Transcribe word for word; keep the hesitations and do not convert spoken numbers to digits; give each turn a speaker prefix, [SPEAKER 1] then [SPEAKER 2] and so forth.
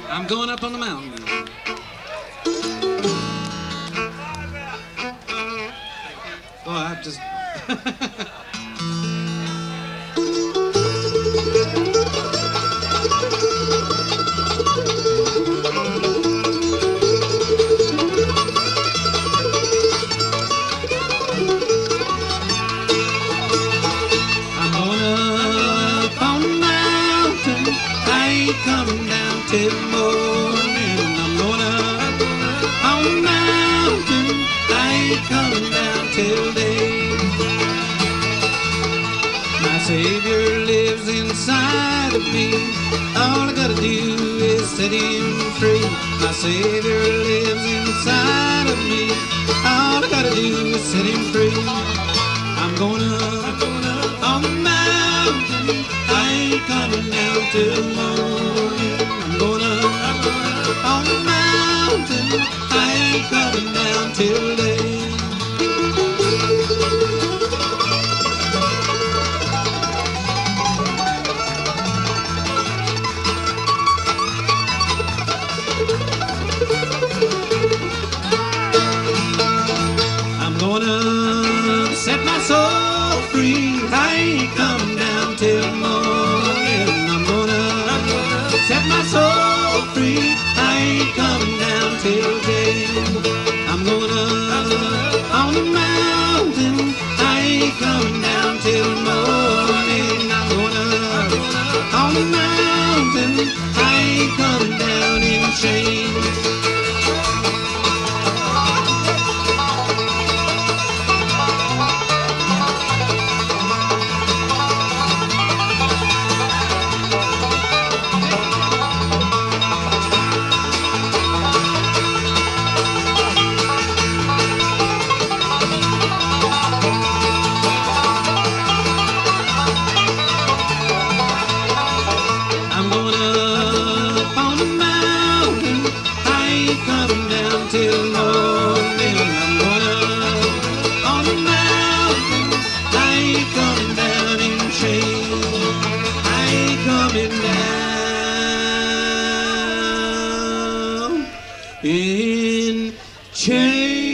[SPEAKER 1] I'm going up on the mountain. Oh, I just... coming down till morning. I'm going up on the mountain. I ain't coming down till day. My Savior lives inside of me. All I gotta do is set him free. My Savior lives inside of me. All I gotta do is set him free. I'm going up on the mountain. I ain't coming down till morning. I'm going up on the mountain. I ain't coming down till day. I'm gonna set my soul free. I ain't coming down till morning. I'm gonna set my soul free. I ain't coming down till day. I'm gonna on the mountain. I ain't coming down till morning. I'm gonna on the mountain. I ain't coming down in chains. Coming down till morning. I'm gonna on the mountain. I ain't coming down in chains. I ain't coming down in chains.